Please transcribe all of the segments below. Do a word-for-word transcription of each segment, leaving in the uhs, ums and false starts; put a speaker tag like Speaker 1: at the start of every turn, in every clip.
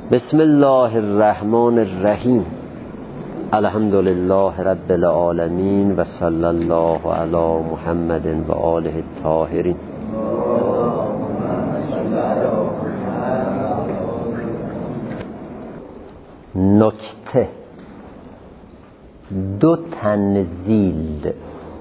Speaker 1: بسم الله الرحمن الرحیم. الحمد لله رب العالمین و صلی الله علی محمد و آله الطاهرین. نکته: دو تنزیل.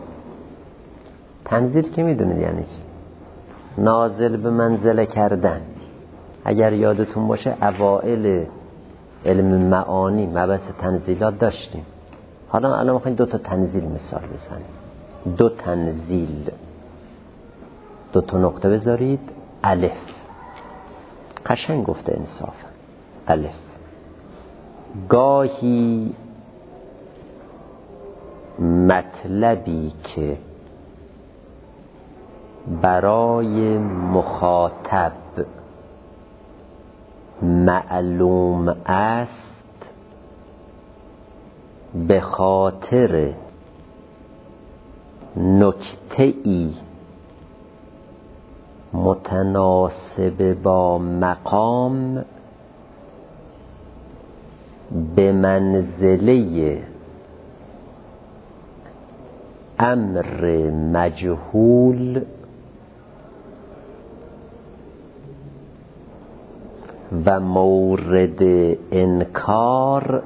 Speaker 1: تنزیل که میدونید یعنی چی؟ نازل به منزله کردن. اگر یادتون باشه اوائل علم معانی مبحث تنزیلات داشتیم. حالا الان میخوایم دو تا تنزیل مثال بزنیم. دو تنزیل، دو تا نقطه بذارید. الف، قشنگ گفته انصافا. الف، گاهی مطلبی که برای مخاطب معلوم است به خاطر نکته‌ای متناسب با مقام به منزله امر مجهول و مورد انکار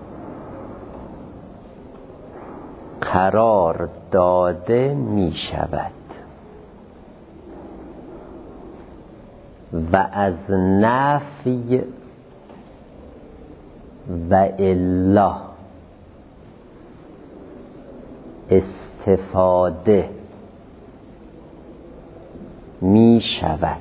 Speaker 1: قرار داده می شود و از نفی و الا استفاده می شود.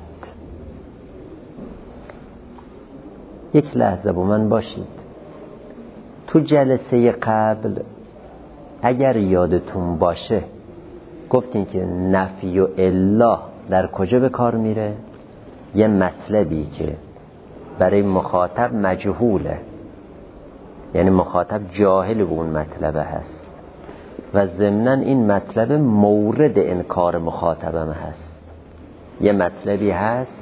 Speaker 1: یک لحظه با من باشید. تو جلسه قبل اگر یادتون باشه گفتیم که نفی و الا در کجا به کار میره؟ یه مطلبی که برای مخاطب مجهوله، یعنی مخاطب جاهل به اون مطلب هست و ضمناً این مطلب مورد انکار مخاطبم هست. یه مطلبی هست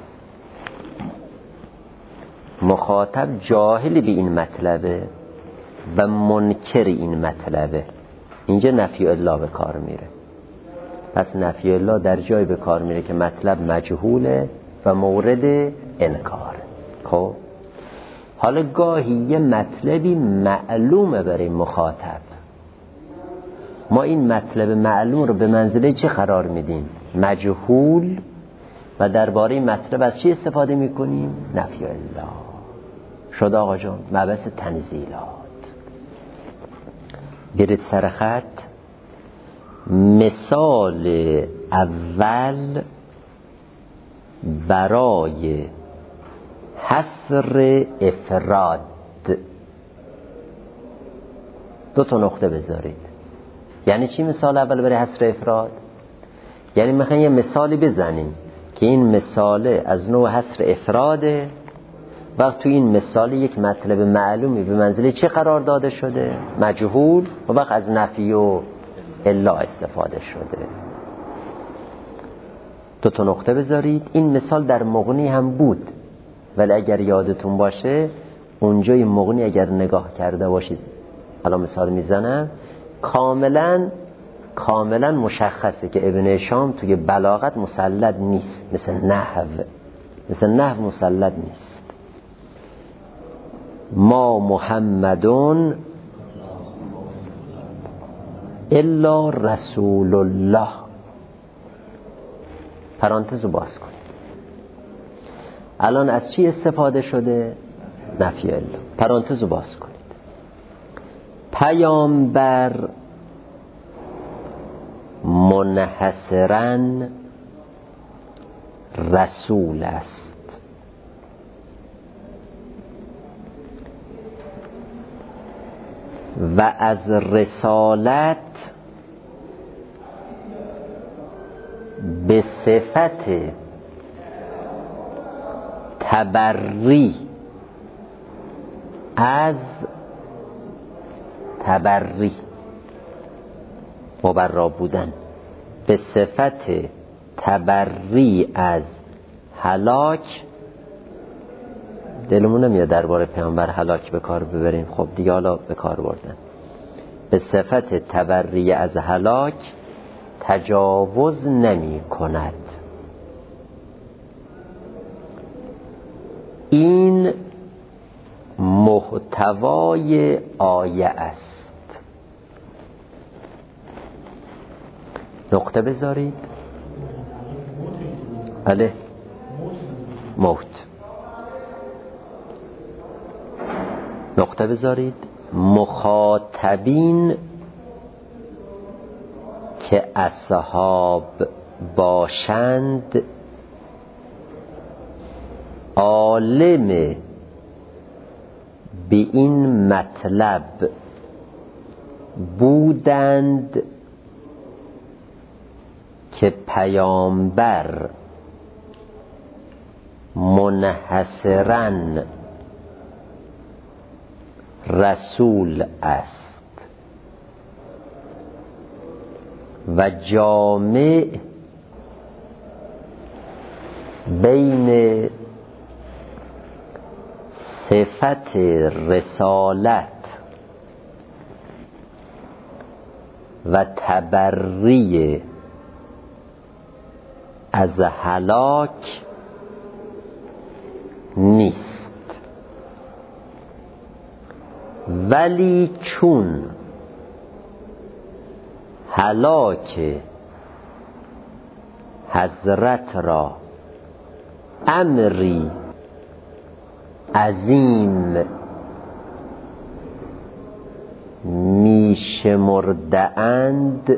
Speaker 1: مخاطب جاهل به این مطلبه و منکر این مطلبه. اینجا نفی الله به کار میره. پس نفی الله در جای به کار میره که مطلب مجهوله و مورد انکار. خب حالا گاهی یه مطلبی معلومه برای مخاطب، ما این مطلب معلوم رو به منزله چه قرار میدیم؟ مجهول. و درباره مطلب از چی استفاده میکنیم؟ نفی الله. شد آقا جان مبحث تنزیلات. برید سر خط. مثال اول برای حصر افراد. دو تا نقطه بذارید. یعنی چی مثال اول برای حصر افراد؟ یعنی میخوایم یه مثالی بزنیم که این مثال از نوع حصر افراده. وقت تو این مثال یک مطلب معلومی به منزله چه قرار داده شده؟ مجهول. و وقت از نفی و الا استفاده شده. دو تا نقطه بذارید. این مثال در مغنی هم بود، ولی اگر یادتون باشه اونجای مغنی اگر نگاه کرده باشید، حالا مثال میزنم، کاملا کاملا مشخصه که ابن هشام توی بلاغت مسلط نیست، مثل نحو مثل نحو مسلط نیست. ما محمدون الا رسول الله. پرانتز رو باز کنید. الان از چی استفاده شده؟ نفی الله. پرانتز رو باز کنید. پیامبر منحصراً رسول است و از رسالت به صفت تبری از تبری مبرا بودن، به صفت تبری از هلاک دلمون نمیاد درباره پیامبر هلاک به کار ببریم، خب دیگه حالا به کار بردن. به صفت تبری از هلاک تجاوز نمی کند. این محتوای آیه است. نقطه بذارید. بله، موت. نقطه بذارید. مخاطبین که اصحاب باشند عالم به این مطلب بودند که پیامبر منحصراً رسول است و جامع بین صفت رسالت و تبری از هلاک نیست. ولی چون هلاک حضرت را امری عظیم میشمردند،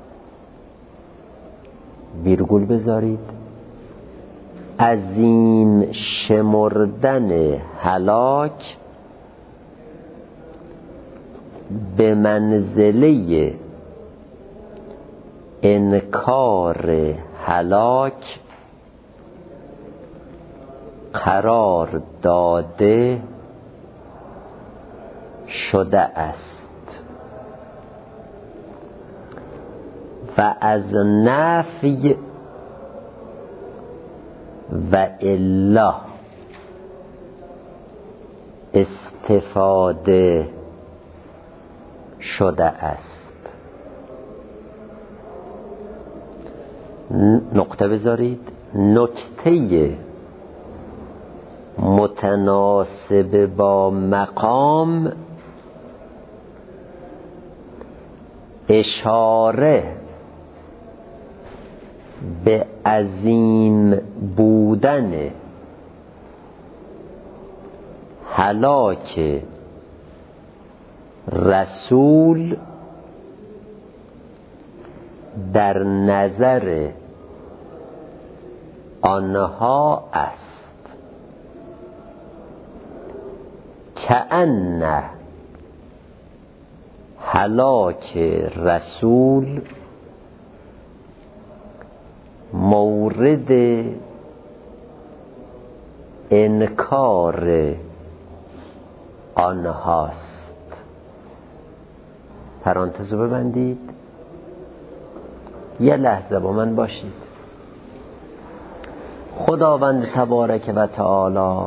Speaker 1: ویرگول بذارید، عظیم شمردن هلاک به منزله انکار هلاک قرار داده شده است و از نفی و الا استفاده شده است. نقطه بذارید. نکته متناسب با مقام اشاره به عظیم بودن هلاک رسول در نظر آنها است. کأن هلاک رسول مورد انکار آنهاست. پرانتز رو ببندید. یه لحظه با من باشید. خداوند تبارک و تعالی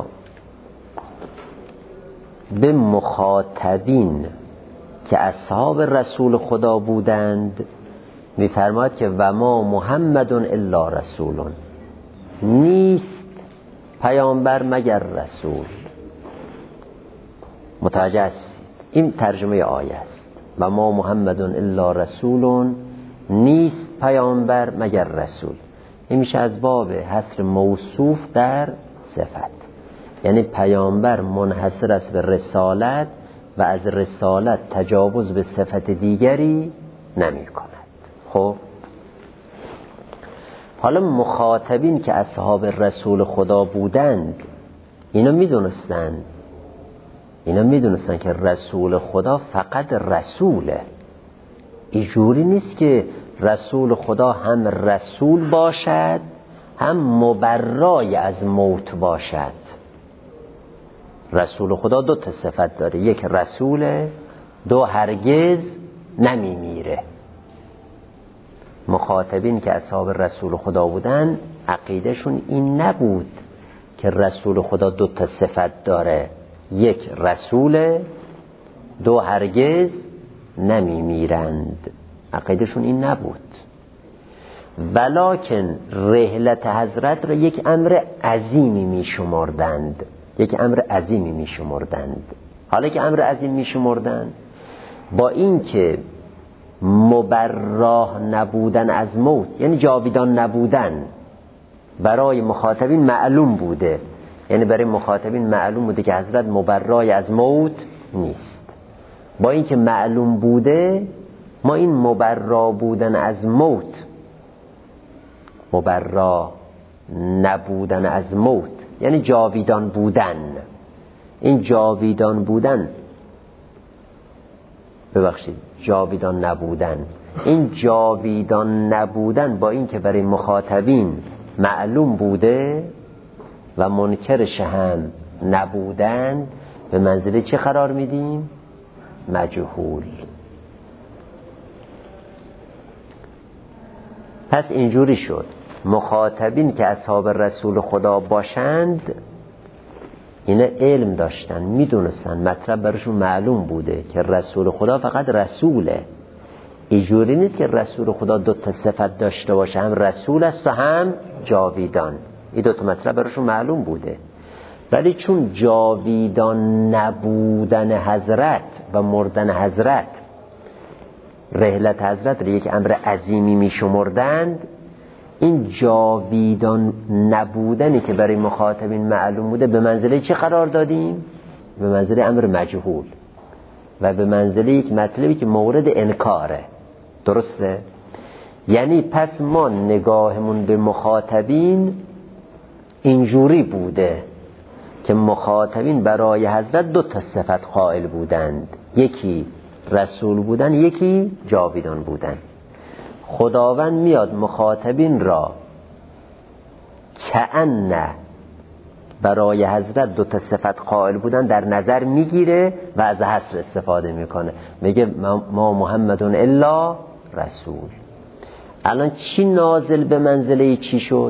Speaker 1: به مخاطبین که اصحاب رسول خدا بودند می‌فرماید که و ما محمد الا رسول، نیست پیامبر مگر رسول. متوجه هستید؟ این ترجمه آیه است. و ما محمد الا رسول، نیست پیامبر مگر رسول. این میشه از باب حصر موصوف در صفت، یعنی پیامبر منحصر است به رسالت و از رسالت تجاوز به صفت دیگری نمی کند. خب حالا مخاطبین که اصحاب رسول خدا بودند اینا میدونستند اینا میدونستن که رسول خدا فقط رسوله. اینجوری نیست که رسول خدا هم رسول باشد هم مبرای از موت باشد. رسول خدا دو تا صفت داره، یک رسوله، دو هرگز نمیمیره. مخاطبین که اصحاب رسول خدا بودن عقیدهشون این نبود که رسول خدا دو تا صفت داره، یک رسول، دو هرگز نمی میرند. عقیدشون این نبود. ولکن رحلت حضرت را یک امر عظیمی می شمردند، یک امر عظیمی می شمردند. حالا که امر عظیم می شمردند، با این که مبراه نبودن از موت، یعنی جاویدان نبودن، برای مخاطبین معلوم بوده، یعنی برای مخاطبین معلوم بوده که حضرت مبرای از موت نیست. با این که معلوم بوده، ما این مبرا بودن از موت، مبرا نبودن از موت یعنی جاویدان بودن، این جاویدان بودن ببخشید جاویدان نبودن این جاویدان نبودن با این که برای مخاطبین معلوم بوده و منکرش هم نبودن، به منزله چه قرار میدیم؟ مجهول. پس اینجوری شد مخاطبین که اصحاب رسول خدا باشند اینا علم داشتن، میدونستن، مطلب براشون معلوم بوده که رسول خدا فقط رسوله. اینجوری نیست که رسول خدا دو تا صفت داشته باشه، هم رسول است و هم جاویدان. این دو تا مطلب براشون معلوم بوده، ولی چون جاویدان نبودن حضرت و مردن حضرت، رحلت حضرت را یک امر عظیمی می شمردند، این جاویدان نبودنی که برای مخاطبین معلوم بوده به منزله چه قرار دادیم؟ به منزله امر مجهول و به منزله یک مطلبی که مورد انکاره. درسته؟ یعنی پس ما نگاهمون به مخاطبین اینجوری بوده که مخاطبین برای حضرت دو تا صفت قائل بودند، یکی رسول بودن، یکی جاویدان بودن. خداوند میاد مخاطبین را کأن برای حضرت دو تا صفت قائل بودن در نظر میگیره و از حصر استفاده میکنه، میگه ما محمدون الا رسول. الان چی نازل به منزله چی شد؟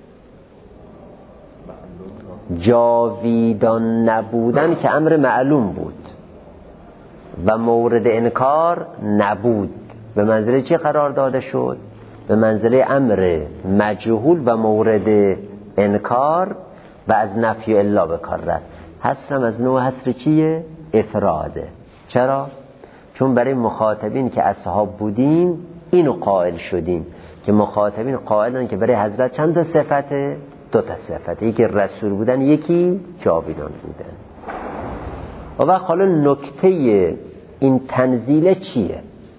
Speaker 1: جاویدان نبودن که امر معلوم بود و مورد انکار نبود، به منزله چی قرار داده شد؟ به منزله امر مجهول و مورد انکار و از نفی الا به کار رفت. حسرم از نوع حسر چیه؟ افراده. چرا؟ چون برای مخاطبین که اصحاب بودیم اینو قائل شدیم که مخاطبین قائلن که برای حضرت چند تا صفته؟ دو تا صفته، یکی رسول بودن، یکی جاویدان بودن. و وقت حالا نکته این تنزیل چیه؟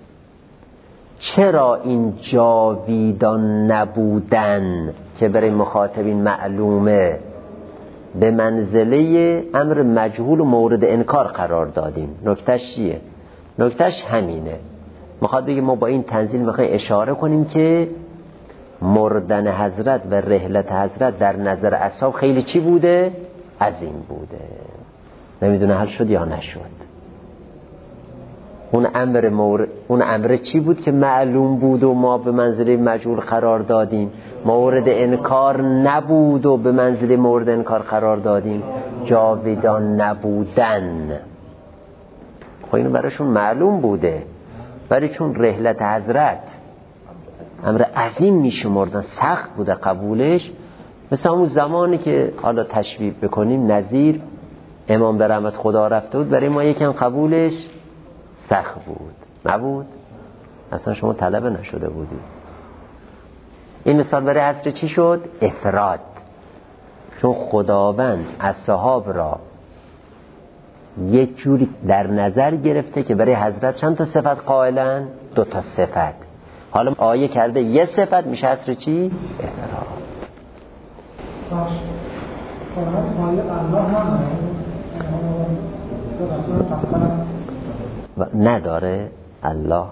Speaker 1: چرا این جاویدان نبودن که برای مخاطبین معلومه به منزله امر مجهول و مورد انکار قرار دادیم؟ نکتهش چیه؟ نکتهش همینه. میخواد بگه ما با این تنزیل میخوایم اشاره کنیم که مردن حضرت و رحلت حضرت در نظر اصحاب خیلی چی بوده؟ عظیم بوده. نمیدونه حل شد یا نشد. اون امر مور... اون امر چی بود که معلوم بود و ما به منزله مجهول قرار دادیم؟ مورد انکار نبود و به منزله مورد انکار قرار دادیم. جاویدان نبودن، خب اینو براشون معلوم بوده، ولی چون رحلت حضرت امر عظیم میشمردن، سخت بوده قبولش. مثل همون زمانی که حالا تشبیه بکنیم نظیر امام به رحمت خدا رفته بود، برای ما یکم قبولش سخت بود. نبود؟ اصلا شما طلبه نشده بودی. این مثال برای عصر چی شد؟ افراد. چون خداوند اصحاب را یک جوری در نظر گرفته که برای حضرت چند تا صفت قائلن؟ دو تا صفت. حالا آیه کرده یه صفت، میشه عصر چی؟ افراد. نداره الله.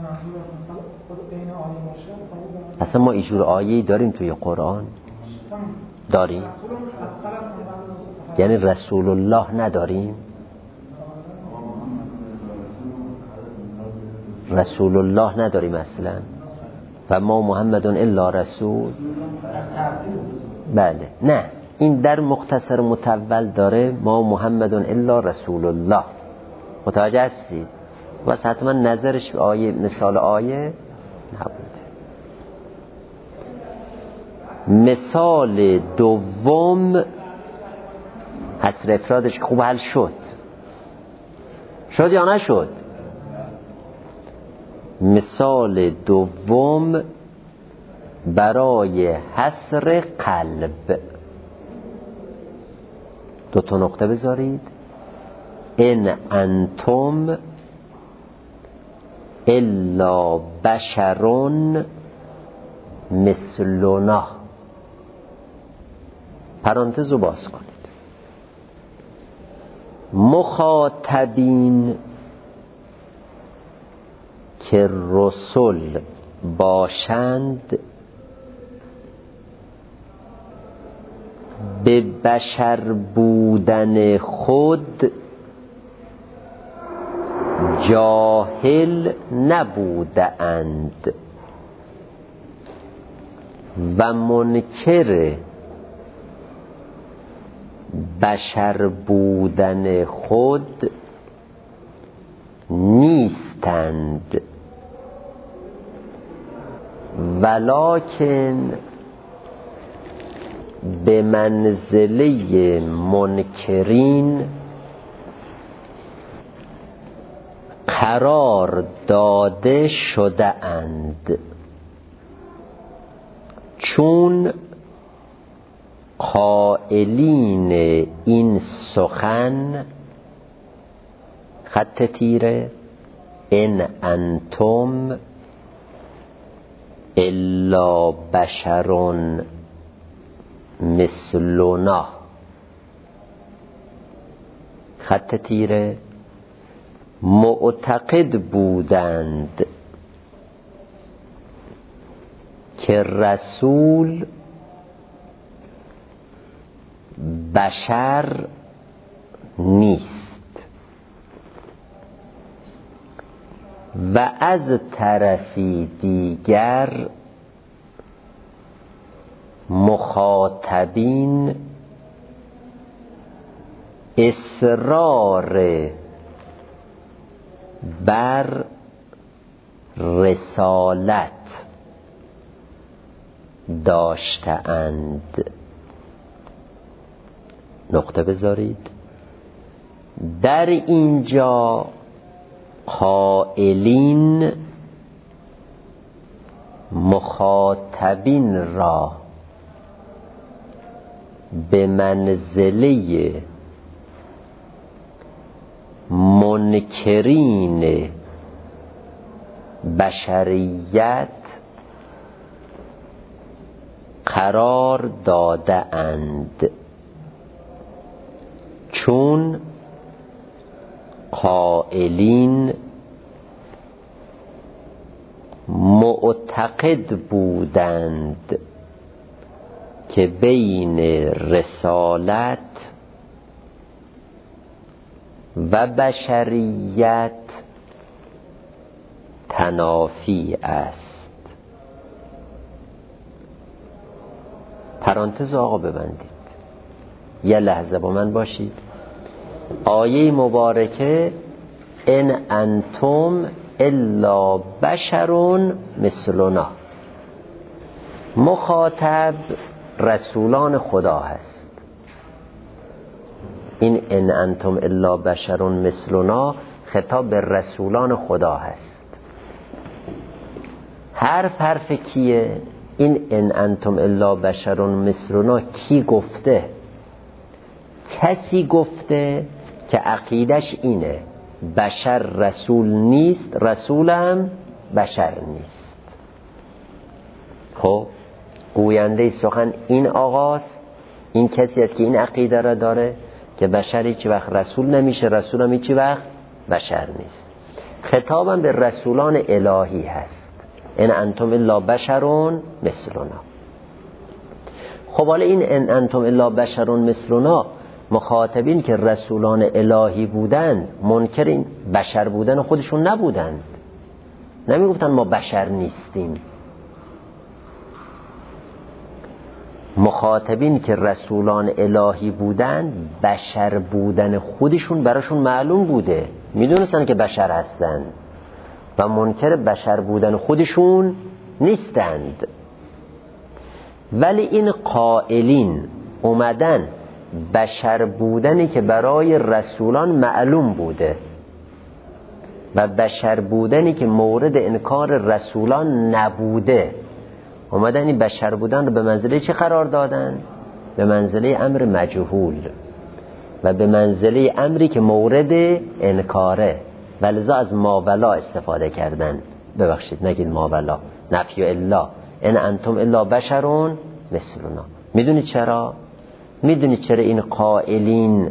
Speaker 1: اصلا ما اینجور آیه‌ای داریم توی قرآن؟ داریم؟ یعنی رسول الله نداریم؟ رسول الله نداریم اصلا. و ما محمدون الا رسول. بله، نه این در مختصر متول داره ما محمد الا رسول الله. متوجه هستید؟ واسه حتما نظرش به آیه، مثال آیه نبوده. مثال دوم حصر افرادش خوب حل شد شد یا نشد؟ مثال دوم برای حصر قلب دو تا نقطه بذارید. ان انتم الا بشرون مثلنا، پرانتز رو باز کنید. مخاطبین که رسول باشند به بشر بودن خود جاهل نبوده اند و منکر بشر بودن خود نیستند، ولکن به منزله منکرین قرار داده شده اند، چون قائلین این سخن خط تیره ان انتم الا بشرون مثلنا خط تیره معتقد بودند که رسول بشر نیست و از طرفی دیگر مخاطبین اصرار بر رسالت داشته‌اند. نقطه بذارید. در اینجا قائلین مخاطبین را به منزله منکرین بشریت قرار داده اند، چون قائلین معتقد بودند که بین رسالت و بشریت تنافی است. پرانتز آقا ببندید، یه لحظه با من باشید. آیه مبارکه ان انتم الا بشرون مثلنا، مخاطب رسولان خدا هست. این ان انتم الا بشرون مثلنا خطاب به رسولان خدا هست. حرف حرف کیه؟ این ان انتم الا بشرون مثلنا کی گفته؟ کسی گفته که عقیدش اینه بشر رسول نیست، رسولم بشر نیست. خب گوینده سخن این آقاست، این کسی است که این عقیده را داره که بشر هیچ وقت رسول نمیشه، رسولم هیچ وقت بشر نیست. خطابم به رسولان الهی هست، ان انتم الا بشرون مثلنا. خب حالا این ان انتم الا بشرون مثلنا، مخاطبین که رسولان الهی بودند منکر این بشر بودن خودشون نبودند، نمیگفتن ما بشر نیستیم. مخاطبین که رسولان الهی بودن بشر بودن خودشون براشون معلوم بوده، میدونستن که بشر هستن و منکر بشر بودن خودشون نیستند. ولی این قائلین اومدن بشر بودنی که برای رسولان معلوم بوده و بشر بودنی که مورد انکار رسولان نبوده، اومدن این بشر بودن رو به منزله چه قرار دادن؟ به منزله امر مجهول و به منزله امری که مورد انکاره، ولذا از ماولا استفاده کردن. ببخشید نگید ماولا، نفی الا، ان انتم الا بشرون مثلنا. میدونید چرا؟ میدونید چرا این قائلین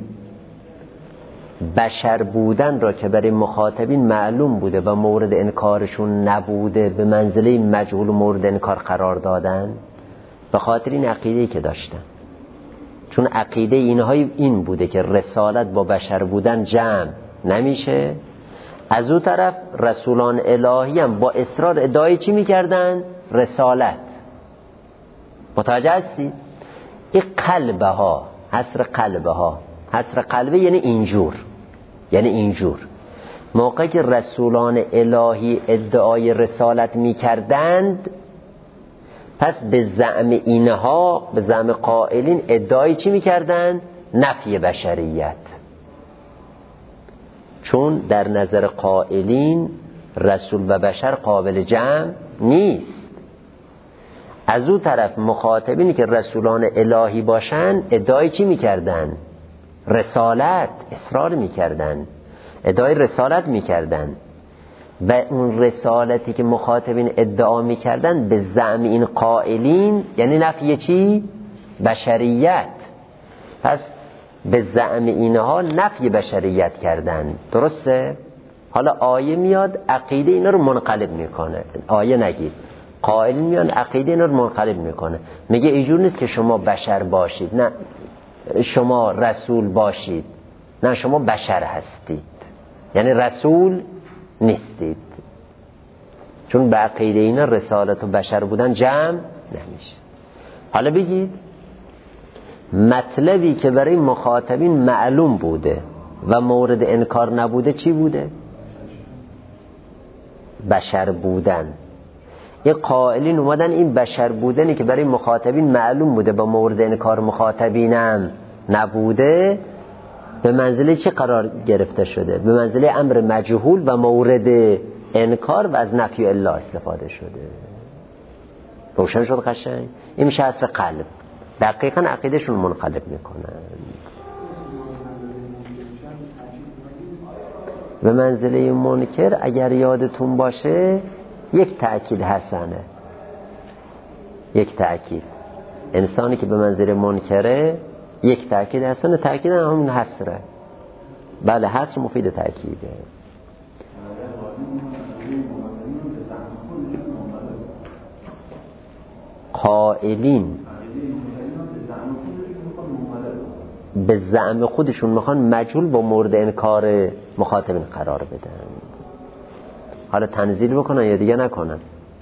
Speaker 1: بشر بودن را که برای مخاطبین معلوم بوده و مورد انکارشون نبوده به منزله مجهول و مورد انکار قرار دادن؟ به خاطر این عقیده‌ای که داشتن. چون عقیده اینهای این بوده که رسالت با بشر بودن جمع نمیشه. از اون طرف رسولان الهی هم با اصرار ادعای چی میکردن؟ رسالت. متوجه هستی؟ این قلبه ها، حصر قلبه ها، حصر قلبه یعنی اینجور، یعنی اینجور موقعی که رسولان الهی ادعای رسالت میکردند، پس به زعم اینها، به زعم قائلین ادعای چی میکردند؟ نفی بشریت. چون در نظر قائلین رسول و بشر قابل جمع نیست. از اون طرف مخاطبینی که رسولان الهی باشن ادعای چی میکردن؟ رسالت، اصرار میکردن، ادعای رسالت میکردن و اون رسالتی که مخاطبین ادعا میکردن به زعم این قائلین یعنی نفی چی؟ بشریت. پس به زعم اینها نفی بشریت کردن. درسته؟ حالا آیه میاد عقیده اینا رو منقلب میکنه. آیه نگید، قائلین میان عقیده اینا رو منقلب میکنه، میگه اینجور نیست که شما بشر باشید، نه شما رسول باشید، نه شما بشر هستید، یعنی رسول نیستید. چون به عقیده اینا رسالت و بشر بودن جمع نمیشه. حالا بگید مطلبی که برای مخاطبین معلوم بوده و مورد انکار نبوده چی بوده؟ بشر بودن. این قائلین اومدن این بشر بودنی که برای مخاطبین معلوم بوده با مورد انکار مخاطبینم نبوده به منزله چی قرار گرفته شده؟ به منزله امر مجهول و مورد انکار و از نفی الله استفاده شده. روشن شد قشنگ؟ این میشه اصل قلب. دقیقا عقیدشون منقلب میکنن به منزله منکر. اگر یادتون باشه یک تأکید حسنه، یک تأکید. انسانی که به منزله منکره یک تأکید حسنه، تأکید همون حسره. بله حسر مفید تأکیده. قائلین به زعم خودشون میخوان مجهول با مورد انکار مخاطبین قرار بدن. حالا تنزیل بکنن یا دیگه نکنن؟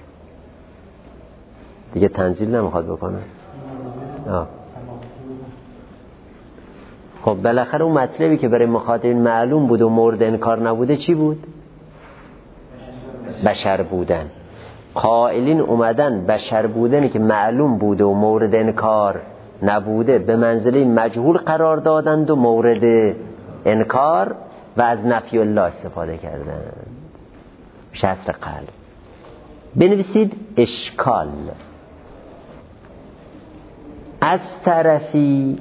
Speaker 1: دیگه تنزیل نمیخواد بکنن. آه. خب بالاخره اون مطلبی که برای مخاطبین معلوم بود و مورد انکار نبوده چی بود؟ بشر بودن. قائلین اومدن بشر بودنی که معلوم بوده و مورد انکار نبوده به منزله مجهول قرار دادند و مورد انکار و از نفی الله استفاده کردند. شصر قلب. بنویسید اشکال. از طرفی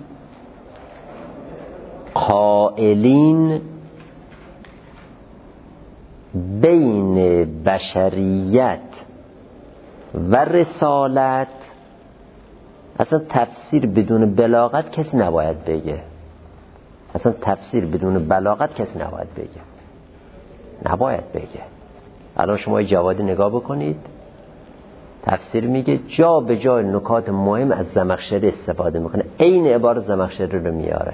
Speaker 1: قائلین بین بشریت و رسالت، اصلا تفسیر بدون بلاغت کسی نباید بگه. اصلا تفسیر بدون بلاغت کسی نباید بگه. نباید بگه. الان شما جوادی نگاه بکنید، تفسیر میگه جا به جا نکات مهم از زمخشری استفاده میکنه، عین عبارت زمخشری رو میاره.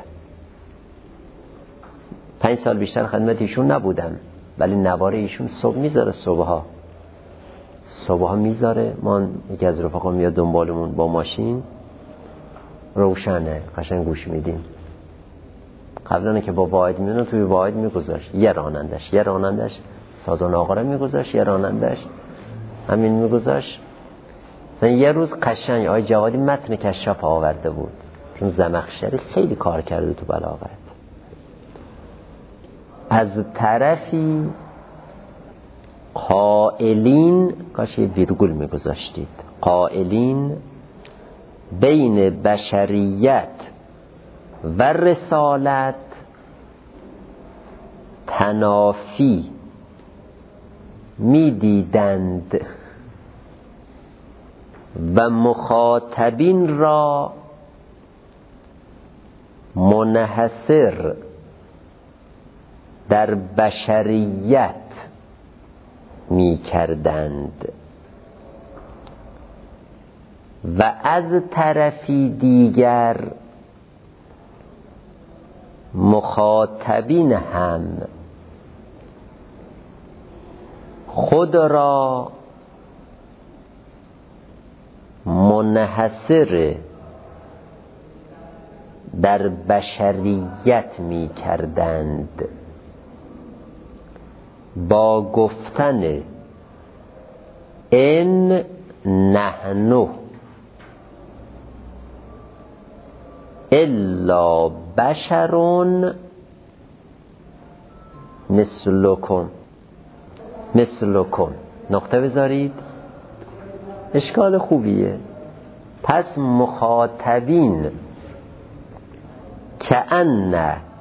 Speaker 1: پنج سال بیشتر خدمت ایشون نبودم، ولی نواره ایشون صبح میذاره، صبحها صبحها میذاره. ما یکی از رفقا میاد دنبالمون با ماشین، روشنه، قشنگ گوش میدیم. قبلا که با واحد میدونم توی واحد میگذاشت یه رانندش یه رانندش سازان آقا رو میگذاشت، یه رانندش همین میگذاشت. مثلا یه روز قشنگ آقای جوادی متن کشاف آورده بود، چون زمخشری خیلی کار کرده تو بلاغت. از طرفی قائلین، کاش یه ویرگول میگذاشتید، قائلین بین بشریت و رسالت تنافی میدیدند و مخاطبین را منحصر در بشریت می کردند و از طرفی دیگر مخاطبین هم خود را منحصر در بشریت می کردند با گفتن ان نحن الا بشرون مثلکم مثلکم. نقطه بذارید، اشکال خوبیه. پس مخاطبین که ان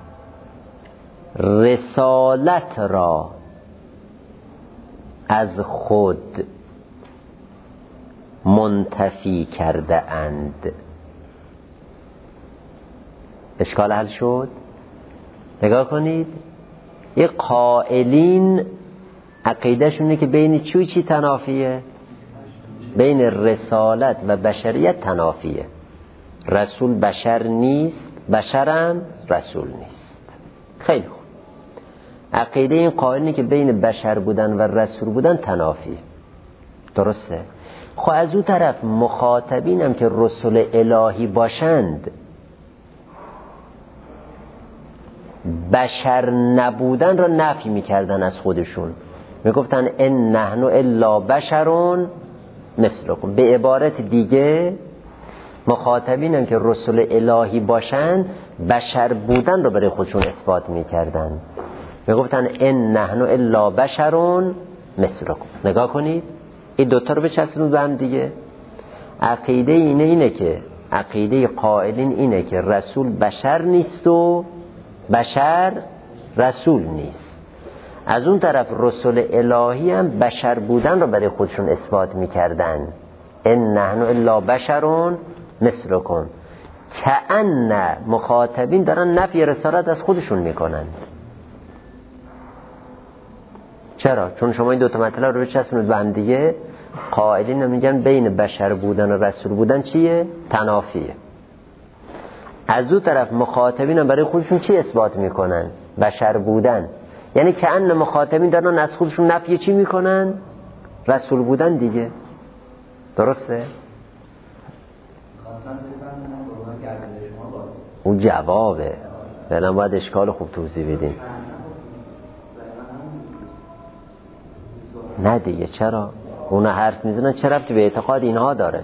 Speaker 1: رسالت را از خود منتفی کرده اند. اشکال حل شد؟ نگاه کنید، یه قائلین عقیدهشونه که بین چی و چی تنافیه؟ بین رسالت و بشریت تنافیه. رسول بشر نیست، بشرم رسول نیست. خیلی خوب. عقیده این قائلینه که بین بشر بودن و رسول بودن تنافیه. درسته؟ خب از اون طرف مخاطبینم که رسول الهی باشند بشر نبودن را نفی میکردن از خودشون، میگفتن ان نحن الا بشرون مثلکم. به عبارت دیگه مخاطبینم که رسول الهی باشند بشر بودن را برای خودشون اثبات میکردن، میگفتن ان نحن الا بشرون مثلکم. نگاه کنید این دوتا رو بچسبونید به هم دیگه. عقیده اینه اینه که عقیده قائلین اینه که رسول بشر نیست و بشر رسول نیست. از اون طرف رسول الهی هم بشر بودن رو برای خودشون اثبات میکردن، ان نحن الا بشرون مثلکم. کأن مخاطبین دارن نفی رسالت از خودشون میکنن. چرا؟ چون شما این دوتا مطلب رو بچسبونید به هم دیگه. قائلین میگن بین بشر بودن و رسول بودن چیه؟ تنافیه. از اون طرف مخاطبین هم برای خودشون چی اثبات میکنن؟ بشر بودن. یعنی که ان مخاطبین دارن از خودشون نفی چی میکنن؟ رسول بودن دیگه. درسته؟ اون جوابه، فعلا باید اشکال خوب توضیح بدیم. نه دیگه چرا؟ اون حرف میزنن چه ربطی به اعتقاد اینها داره؟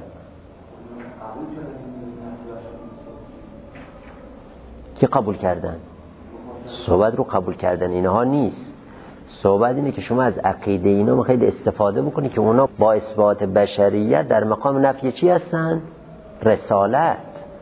Speaker 1: کی قبول کردن؟ صحبت رو قبول کردن اینها نیست. صحبت اینه که شما از عقیده اینا خیلی استفاده بکنی که اونا با اثبات بشریت در مقام نفی چی هستن؟ رسالت.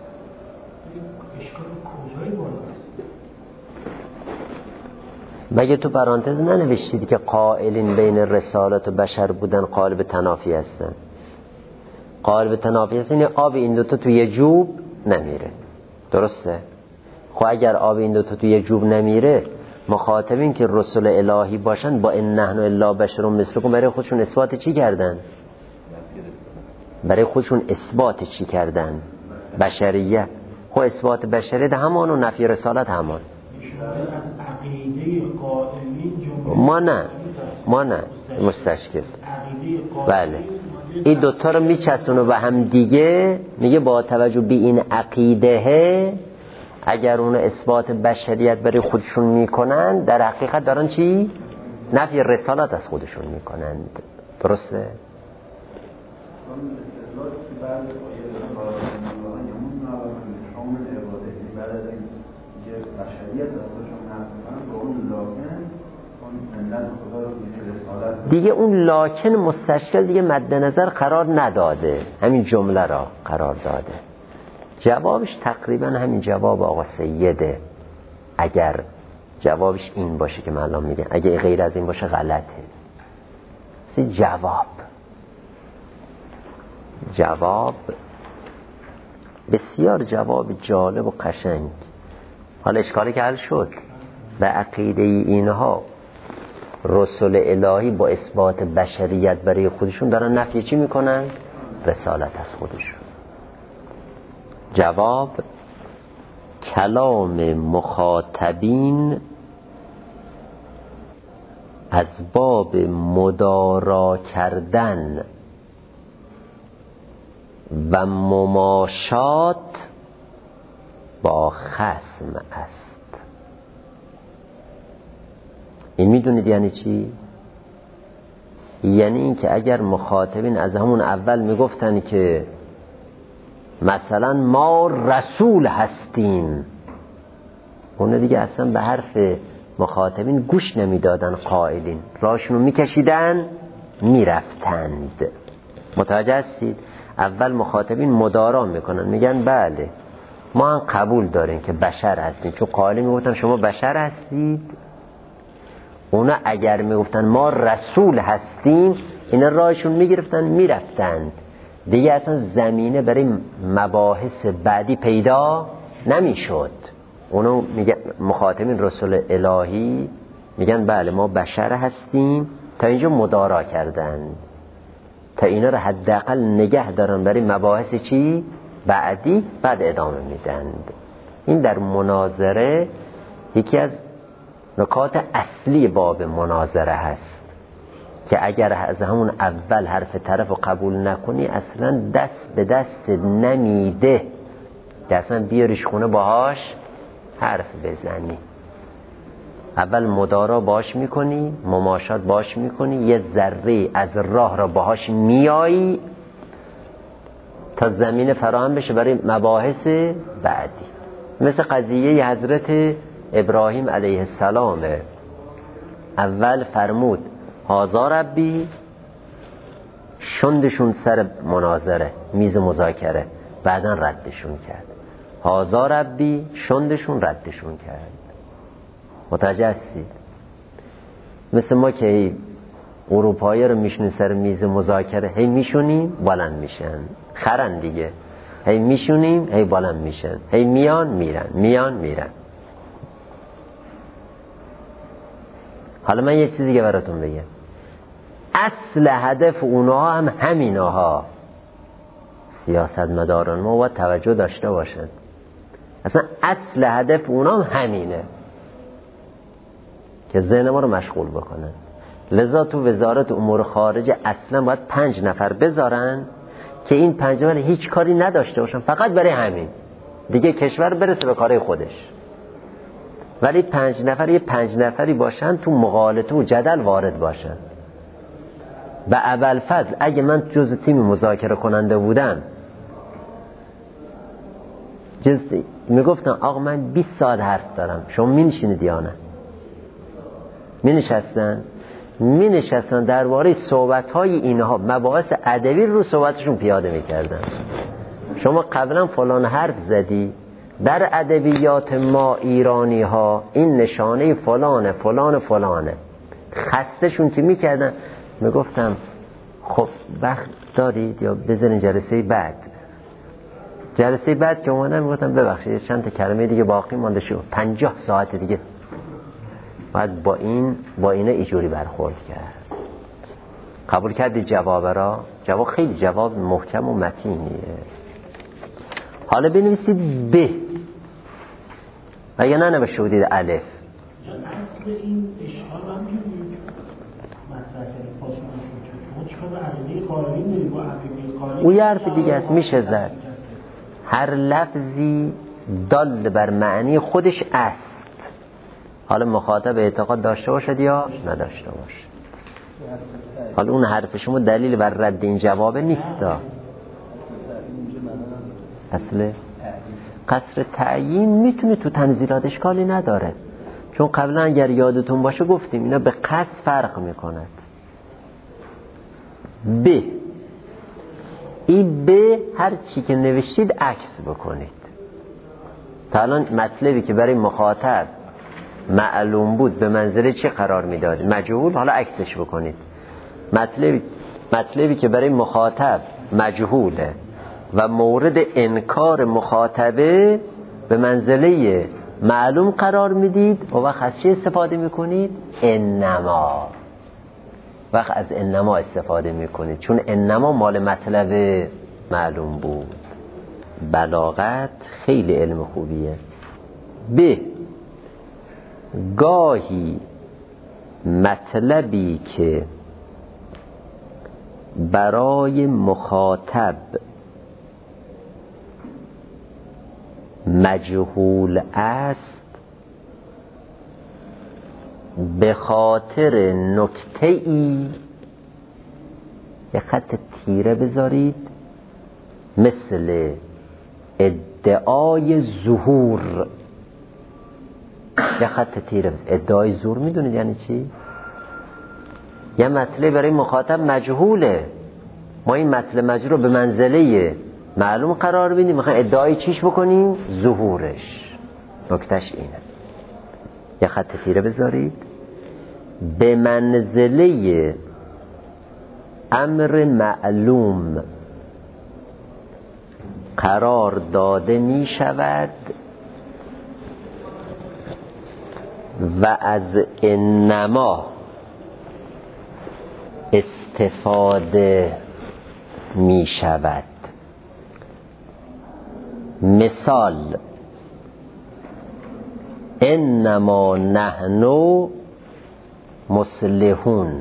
Speaker 1: مگه تو پرانتز ننوشتید که قائلین بین رسالت و بشر بودن قائل به تنافی هستن؟ قائل به تنافی هستن یعنی آب این دوتا تو یه جوب نمیره. درسته؟ خب اگر آب این دوتا تو یه جوب نمیره، مخاطبین که رسول الهی باشن با ان نحن الا بشرون مثلکم برای خودشون اثبات چی کردن؟ برای خودشون اثبات چی کردن؟ بشریت. خب اثبات بشریت همان و نفی رسالت همان. ما نه ما نه مستشکل. بله این دوتا رو میچسونه به هم دیگه، میگه با توجه به این عقیده اگر اون اثبات بشریت برای خودشون میکنن در حقیقت دارن چی؟ نفی رسالت از خودشون میکنند. درسته؟ دیگه اون لاکن مستشکل دیگه مد نظر قرار نداده، همین جمله را قرار داده. جوابش تقریبا همین جواب آقا سیده. اگر جوابش این باشه که من الان میگم، اگه غیر از این باشه غلطه. سی جواب جواب بسیار جواب جالب و قشنگ. حالا اشکالی که حل شد به عقیده اینها رسول الهی با اثبات بشریت برای خودشون دارن نفی چی میکنن؟ رسالت از خودشون. جواب کلام مخاطبین از باب مدارا کردن و مماشات با خصم است. این میدونید یعنی چی؟ یعنی این که اگر مخاطبین از همون اول میگفتن که مثلا ما رسول هستیم، اون دیگه اصلا به حرف مخاطبین گوش نمیدادن، قائلین راشونو میکشیدن میرفتند. متوجه هستید؟ اول مخاطبین مدارا میکنن، میگن بله ما هم قبول داریم که بشر هستیم، چون قائلین میگفتن شما بشر هستید. اونا اگر میگفتن ما رسول هستیم، اینا راهشون میگرفتن میرفتند دیگه، اصلا زمینه برای مباحث بعدی پیدا نمیشد. اونو میگن مخاطبین رسول الهی میگن بله ما بشر هستیم، تا اینجا مدارا کردن، تا اینا رو حداقل نگه دارن برای مباحث چی بعدی، بعد ادامه میدن. این در مناظره یکی از نکات اصلی باب مناظره هست که اگر از همون اول حرف طرف رو قبول نکنی اصلا دست به دست نمیده که اصلا بیاریش خونه باهاش حرف بزنی. اول مدارا باش میکنی، مماشات باش میکنی، یه ذره از راه را باهاش میایی تا زمین فراهم بشه برای مباحث بعدی. مثل قضیه حضرت ابراهیم علیه السلام، اول فرمود هازا ربی، شندشون سر مناظره میز مذاکره، بعدا ردشون کرد. هازا ربی، شندشون ردشون کرد. متوجه هستید؟ مثل ما که هی اروپایی رو میشونیم سر میز مذاکره، هی میشونیم بلند میشن، خرن دیگه، هی میشونیم هی بلند میشن، هی میان میرن میان میرن. حالا من یه چیزی که براتون بگم، اصل هدف اونها هم همیناها. سیاست مداران ما باید توجه داشته باشن، اصلا اصل هدف اونها هم همینه که ذهن ما رو مشغول بکنن. لذا تو وزارت امور خارجه اصلا باید پنج نفر بذارن که این پنج نفر هیچ کاری نداشته باشن، فقط برای همین دیگه کشور برسه به کار خودش. ولی پنج نفر یه پنج نفری باشن تو مغالطه و جدل وارد باشن. به ابوالفضل اگه من جز تیم مذاکره کننده بودم، جز میگفتم آقا من بیست ساعت حرف دارم، شما می نشینید یا نه؟ می نشستن می نشستن درباره صحبت‌های اینها، مباحث ادبی رو صحبتشون پیاده می‌کردن. شما قبلا فلان حرف زدی، در ادبیات ما ایرانی ها این نشانه فلانه فلان فلانه. خستشون که میکردن میگفتم خب وقت دارید یا بذارین جلسه بعد. جلسه بعد که اومدن میگفتم ببخشید چند تا کلمه دیگه باقی مونده، شو پنجاه ساعت دیگه بعد با این با اینا اینجوری برخورد کرد. قبول کردی جواب را؟ جواب خیلی جواب محکم و متینیه. حالا بنویسید ب و یا نه نبشودید الف.
Speaker 2: اصل این اشکال هم میدونید مطرح کردید پاسخ شما چه
Speaker 1: او یه حرف دیگه است، میشه زد. هر لفظی دال بر معنی خودش است، حالا مخاطب اعتقاد داشته باشد یا نداشته باشد. حالا اون حرف شما دلیل بر رد این جواب نیست. اصل قصر تعیین میتونه تو تنزیلات اشکالی نداره، چون قبلا اگر یادتون باشه گفتیم اینا به قصد فرق میکند. ب این ب هر چی که نوشتید عکس بکنید. تا الان مطلبی که برای مخاطب معلوم بود به منزله چی قرار میداد؟ مجهول. حالا عکسش بکنید. مطلبی مطلبی که برای مخاطب مجهوله و مورد انکار مخاطبه به منزله معلوم قرار میدید، و وقت از چه استفاده میکنید؟ انما. وقت از انما استفاده میکنید، چون انما مال مطلب معلوم بود. بلاغت خیلی علم خوبیه. ب گاهی مطلبی که برای مخاطب مجهول است به خاطر نکته ای، یه خط تیره بذارید، مثل ادعای ظهور. یه خط تیره بذارید. ادعای ظهور میدونید یعنی چی؟ یه مطلب برای مخاطب مجهوله، ما این مطلب مجهول رو به منزله معلوم قرار بدیم، میخوایم ادعای چیش بکنیم؟ ظهورش. نکتهش اینه. یه خط تیره بذارید. به منزله امر معلوم قرار داده می شود و از انما استفاده می شود. مثال: انما نحن مصلحون.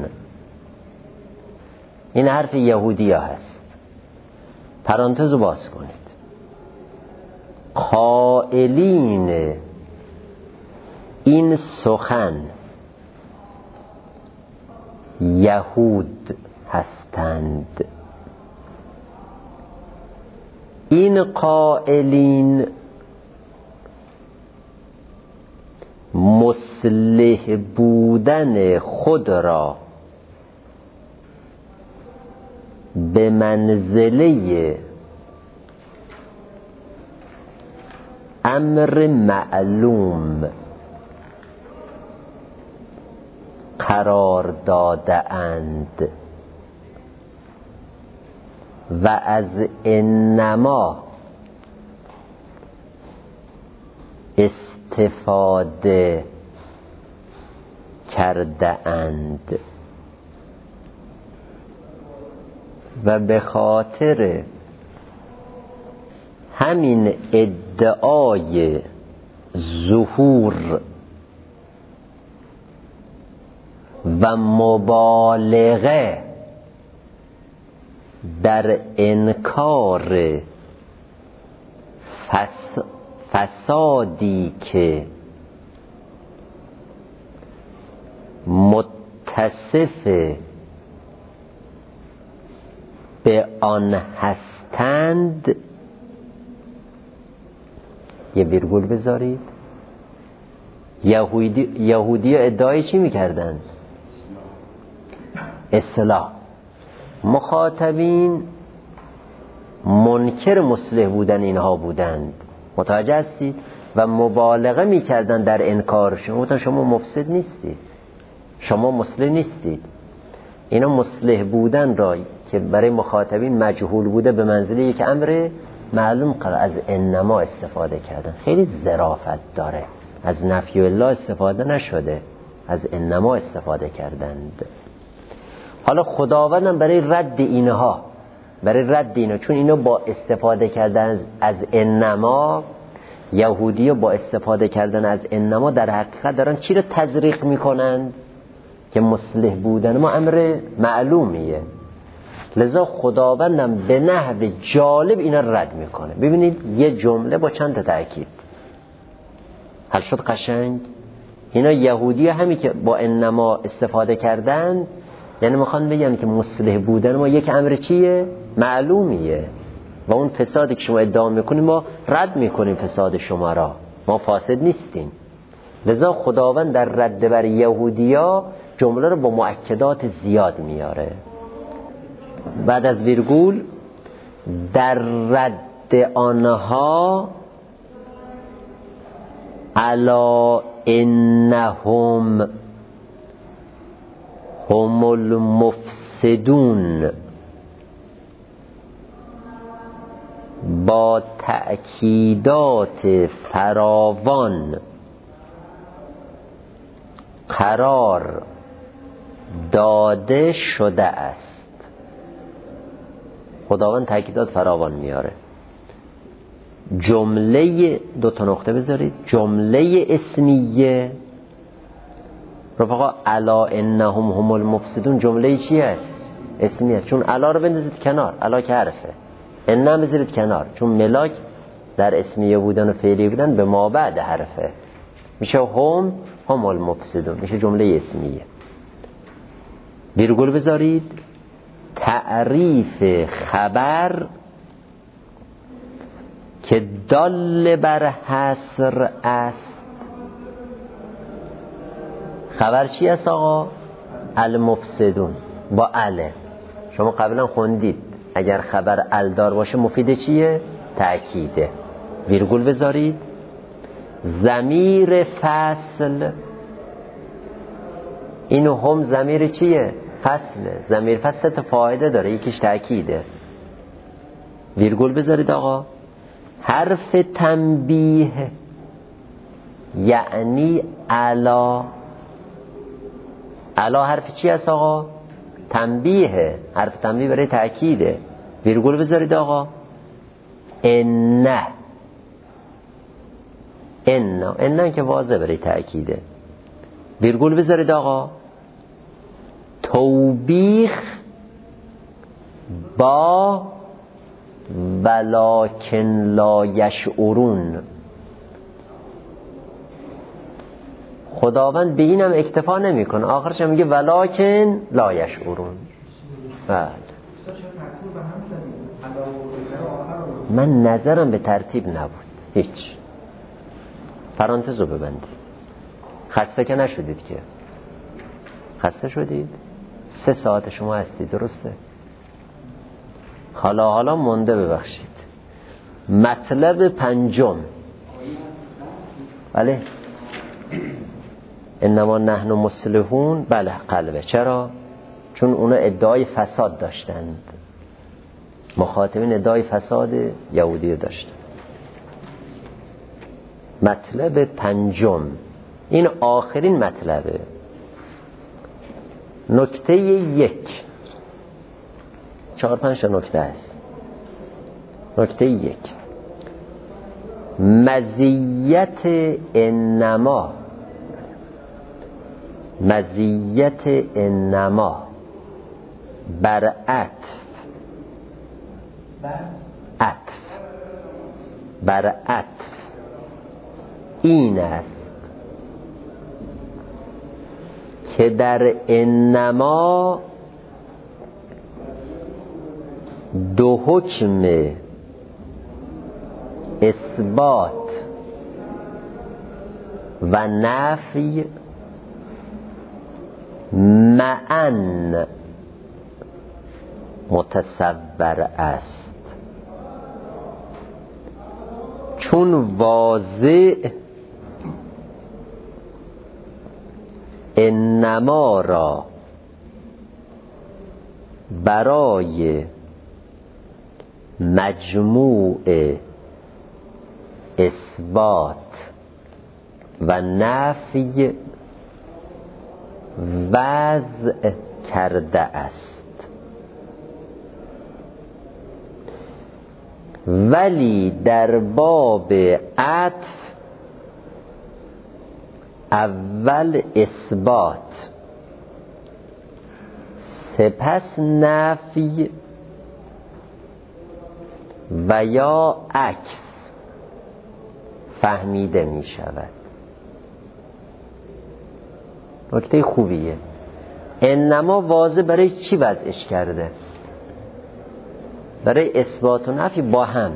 Speaker 1: این حرف یهودی ها هست. پرانتز رو باز کنید. قائلین این سخن یهود هستند. این قائلین مصلح بودن خود را به منزله امر معلوم قرار داده اند و از انما استفاده کرده اند و به خاطر همین ادعای ظهور و مبالغه در انکار فس فسادی که متصف به آن هستند. یه ویرگول بذارید. یهودی یهودی ادعای چی میکردند؟ اصلاح. مخاطبین منکر مصلح بودن اینها بودند. متوجه هستید؟ و مبالغه میکردن در انکارشون. گفتن شما مفسد نیستید، شما مصلح نیستید. اینا مصلح بودن را که برای مخاطبین مجهول بوده به منزله یک امر معلوم قرار از انما استفاده کردن. خیلی ظرافت داره. از نفی الله استفاده نشده، از انما استفاده کردند. حالا خداوندم برای رد اینها، برای رد اینا، چون اینا با استفاده کردن از انما، یهودی با استفاده کردن از انما در حقیقت دارن چی رو تزریق میکنند؟ که مصلح بودن ما امر معلومیه. لذا خداوندم به نحو جالب اینا رد میکنه. ببینید یه جمله با چند تا تأکید. حل شد قشنگ؟ اینا یهودی همی که با انما استفاده کردن، یعنی میخوان بگن که مصلح بودن ما یک امر چیه؟ معلومیه و اون فسادی که شما ادعا میکنیم ما رد میکنیم فساد شما را، ما فاسد نیستیم. لذا خداوند در رد بر یهودیا جمله رو با مؤکدات زیاد میاره. بعد از ویرگول در رد آنها الا انهم هم المفسدون با تأکیدات فراوان قرار داده شده است. خداوند تأکیدات فراوان میاره. جمله دو تا نقطه بذارید، جمله اسمیه رفقا الا انهم هم المفسدون جمله چی است؟ اسمی است. چون الا رو بندازید کنار، الا که حرفه، ان هم بذارید کنار، چون ملاک در اسمیه بودن و فعلی بودن به ما بعد حرفه، میشه هم هم المفسدون، میشه جمله اسمیه. ویرگول بذارید، تعریف خبر که دال بر حصر است. خبر چی است آقا؟ المفسدون با اله. شما قبلا خوندید اگر خبر الدار باشه مفید چیه؟ تأکیده. ویرگول بذارید، ضمیر فصل، اینو هم ضمیر چیه؟ فصله. ضمیر فصل تا فایده داره، یکیش تأکیده. ویرگول بذارید آقا، حرف تنبیه یعنی علا. علا حرف چی است آقا؟ تنبیه. حرف تنبیه برای تأکیده. ویرگول بذارید آقا، انه انه انه که واضح برای تأکیده. ویرگول بذارید آقا، توبیخ با ولکن لا یشعرون. خداوند به اینم اکتفا نمیکنه، آخرش هم میگه ولکن لا یشعرون. بله من نظرم به ترتیب نبود، هیچ. پرانتز رو ببندید. خسته که نشدید که؟ خسته شدید؟ سه ساعت شما هستید، درسته؟ حالا حالا مونده، ببخشید. مطلب پنجم، بله، انما نحن مصلحون. بله قلبه. چرا؟ چون اونا ادعای فساد داشتند، مخاطبین ادعای فساد یهودی داشتند. مطلب پنجم، این آخرین مطلبه. نکته یک، چهار پنج تا نکته است. نکته یک، مزیت انما، مزیت انما بر عطف، عطف بر عطف این است که در انما دو حکم اثبات و نفی معاً متصور است. چون واضح انما را برای مجموع اثبات و نفی وضع کرده است، ولی در باب عطف اول اثبات، سپس نفی و یا عکس فهمیده می شود. نکته خوبیه. انما واضح برای چی وضعش کرده؟ برای اثبات و نفی با هم.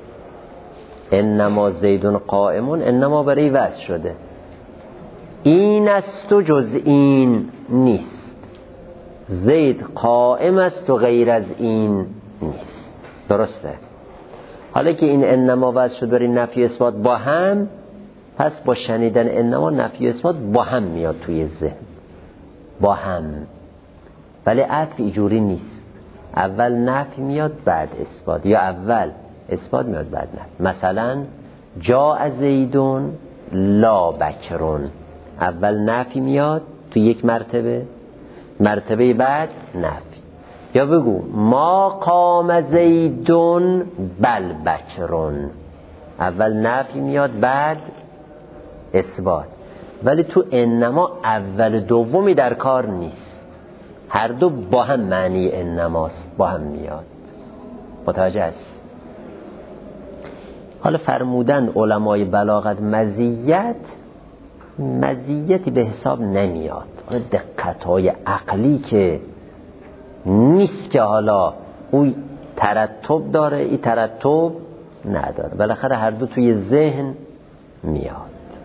Speaker 1: انما زیدون قائمون، انما برای وضع شده. این است و جز این نیست. زید قائم است و غیر از این نیست. درسته؟ حالا که این انما وضع شد برای نفی اثبات با هم، پس با شنیدن انما نفی اثبات با هم میاد توی ذهن، با هم. ولی عطف اینجوری نیست. اول نفی میاد بعد اثبات، یا اول اثبات میاد بعد نفی. مثلا جاء زیدون لا بکرون، اول نفی میاد تو یک مرتبه، مرتبه بعد نفی. یا بگو ما قام زیدون بل بکرون، اول نفی میاد بعد اثبات. ولی تو انما اول دومی در کار نیست، هر دو با هم معنی انماست، با هم میاد. متوجه است؟ حالا فرمودن علمای بلاغت مزیت، مزیتی به حساب نمیاد. دقت‌های عقلی که نیست که حالا او ترتب داره ای ترتب نداره، بالاخره هر دو توی ذهن میاد.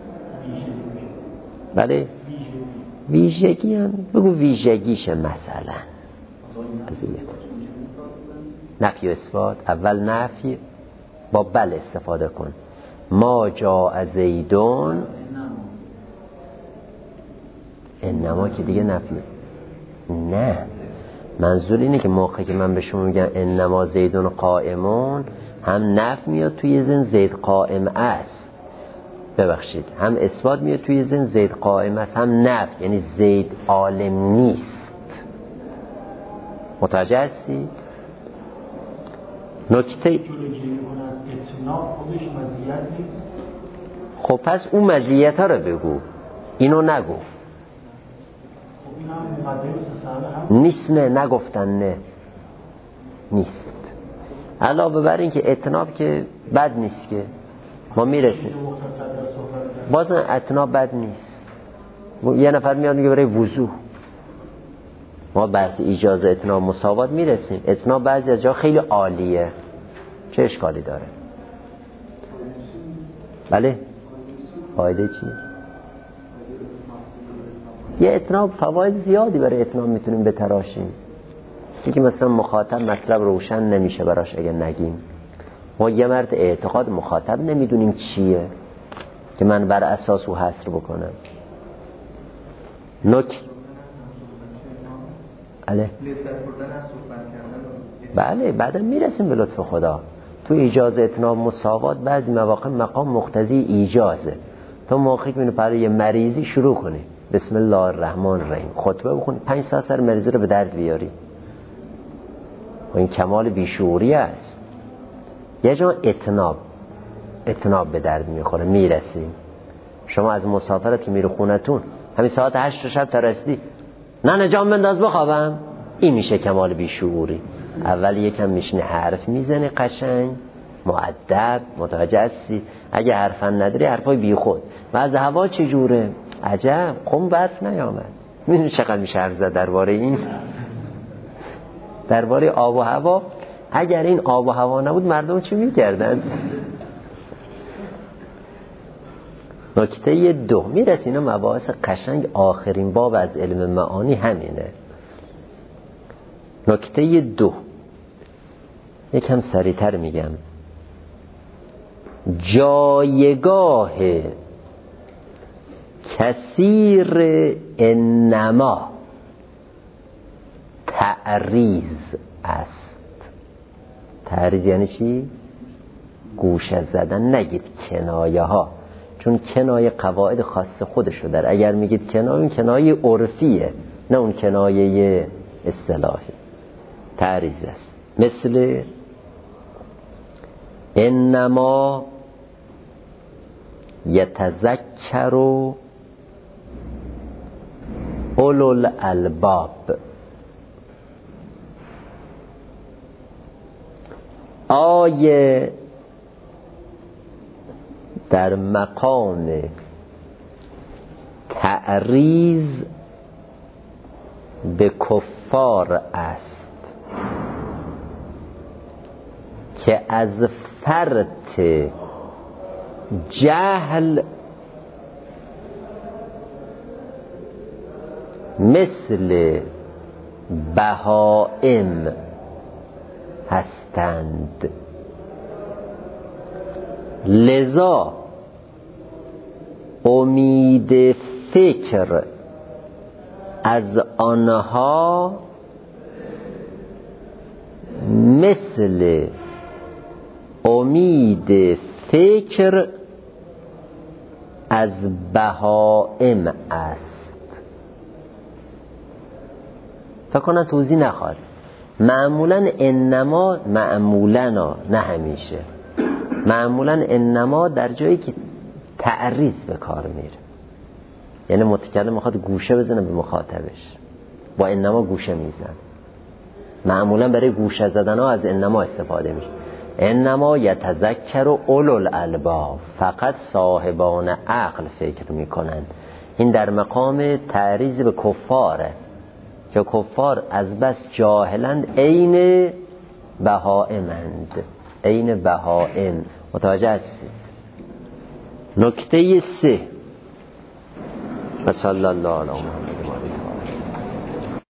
Speaker 1: بله ویژگی هم بگو ویژگیشه. مثلا نفی و اثبات، اول نفی با بل استفاده کن. ما جاء زیدون، انما که دیگه نفی. نه، منظور اینه که موقعی که من به شما میگم انما زیدون قائمون، هم نفی میاد توی ذهن زید قائم است، ببخشید هم اثبات میاد توی ذهن زید قائم است، هم نفی یعنی زید عالم نیست. متوجه هستی؟ نکته خب پس اون مزیت ها رو بگو، اینو نگو. نیست، نه نگفتن، نه نیست. علاوه بر این که اتناب که بد نیست، که ما میرسیم بازم اتناب بد نیست. یه نفر میاد میگه برای وضو ما بحث ایجاز اتناب مساوات میرسیم. اتناب بعضی از جا خیلی عالیه، چه اشکالی داره؟ بله فایده چی؟ یه اتناب فواید زیادی برای اتناب میتونیم بتراشیم. یکی مثلا مخاطب مطلب روشن نمیشه براش اگه نگیم. ما یه مرد اعتقاد مخاطب نمیدونیم چیه که من بر اساس او حصر بکنم. نک بله بله بعدا میرسیم به لطف خدا. تو ایجاز اتناب مساوات بعضی مواقع مقام مقتضی ایجازه. تو موقعی که منو برای یه مریضی شروع کنی بسم الله الرحمن الرحیم خطبه بخونی، پنج ساعت سر مریضی رو به درد بیاری، و این کمال بیشعوری است. یه جا اتناب اتناب به درد میخوره. میرسیم شما از مسافرت که میرو خونتون همین ساعت هشت شب تا رسیدی نه نجام بنداز بخوابم، این میشه کمال بیشعوری. اول یکم میشنه حرف میزنه قشنگ مؤدب، متوجه هستی؟ اگه حرفا نداری حرفای بی خود. و از هوا چجوره؟ عجب قم برف نیامد. میدونی چقدر میشه حرف زد درباره این، درباره آب و هوا. اگر این آب و هوا نبود مردم چی میکردن؟ نکته دو میرسیم مباحث قشنگ. آخرین باب از علم معانی همینه. نکته دو یکم سریعتر میگم. جایگاه کثیر انما تعریض است. تعریض یعنی چی؟ گوشه زدن. نگید کنایه ها، چون کنایه قواعد خاص خودشو داره. اگر میگید کنایه، اون کنایه عرفیه نه اون کنایه اصطلاحی. تعریض است. مثل انما یتذکر اولو الالباب. آیه در مقام تعریض به کفار است که از فرط جهل مثل بهائم هستند، لذا امید فکر از آنها مثل امید فکر از بهائم است. فکر کنم توضیح نخواد. معمولا انما معمولا نه همیشه معمولا انما در جایی که تعریض به کار میره، یعنی متکلم میخواد گوشه بزنه به مخاطبش، با انما گوشه میزن. معمولا برای گوشه زدن ها از انما استفاده میشه. انما یتذکر اولو الالباب، فقط صاحبان عقل فکر میکنند. این در مقام تعریض به کفاره که کفار از بس جاهلند، عین بهائمند، عین بهائم. متوجه هستید؟ نکته سه. و صلی الله علیه و